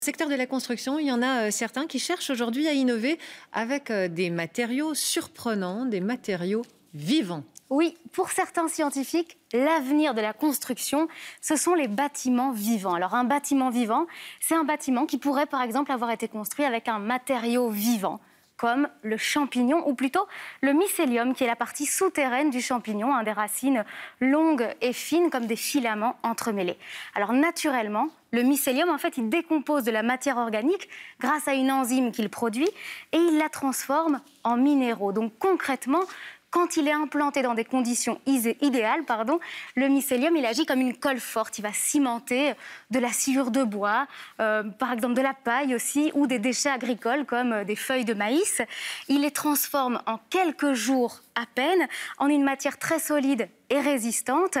Secteur de la construction, il y en a certains qui cherchent aujourd'hui à innover avec des matériaux surprenants, des matériaux vivants. Oui, pour certains scientifiques, l'avenir de la construction, ce sont les bâtiments vivants. Alors un bâtiment vivant, c'est un bâtiment qui pourrait par exemple avoir été construit avec un matériau vivant, comme le champignon, ou plutôt le mycélium, qui est la partie souterraine du champignon, des racines longues et fines, comme des filaments entremêlés. Alors naturellement, le mycélium, en fait, il décompose de la matière organique grâce à une enzyme qu'il produit et il la transforme en minéraux. Donc concrètement, quand il est implanté dans des conditions idéales, le mycélium il agit comme une colle forte. Il va cimenter de la sciure de bois, par exemple de la paille aussi, ou des déchets agricoles comme des feuilles de maïs. Il les transforme en quelques jours à peine en une matière très solide et résistante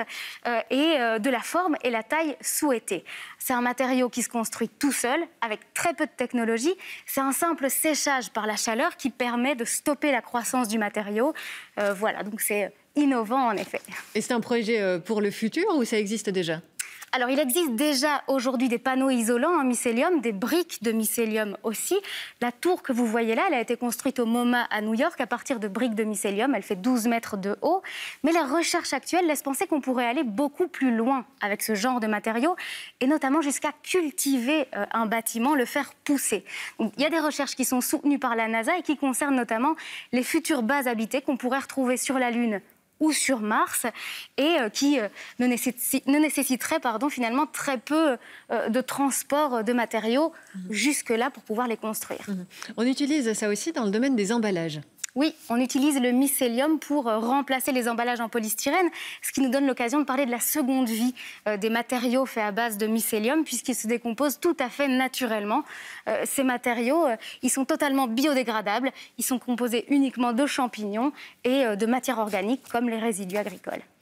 de la forme et la taille souhaitée. C'est un matériau qui se construit tout seul, avec très peu de technologie. C'est un simple séchage par la chaleur qui permet de stopper la croissance du matériau. Voilà, donc c'est innovant en effet. Et c'est un projet pour le futur ou ça existe déjà ? Alors, il existe déjà aujourd'hui des panneaux isolants en mycélium, des briques de mycélium aussi. La tour que vous voyez là, elle a été construite au MoMA à New York à partir de briques de mycélium. Elle fait 12 mètres de haut. Mais la recherche actuelle laisse penser qu'on pourrait aller beaucoup plus loin avec ce genre de matériaux et notamment jusqu'à cultiver un bâtiment, le faire pousser. Donc, il y a des recherches qui sont soutenues par la NASA et qui concernent notamment les futures bases habitées qu'on pourrait retrouver sur la Lune ou sur Mars, et qui ne nécessiterait finalement très peu de transport de matériaux jusque-là pour pouvoir les construire. On utilise ça aussi dans le domaine des emballages. Oui, on utilise le mycélium pour remplacer les emballages en polystyrène, ce qui nous donne l'occasion de parler de la seconde vie des matériaux faits à base de mycélium, puisqu'ils se décomposent tout à fait naturellement. Ces matériaux, ils sont totalement biodégradables, ils sont composés uniquement de champignons et de matières organiques comme les résidus agricoles.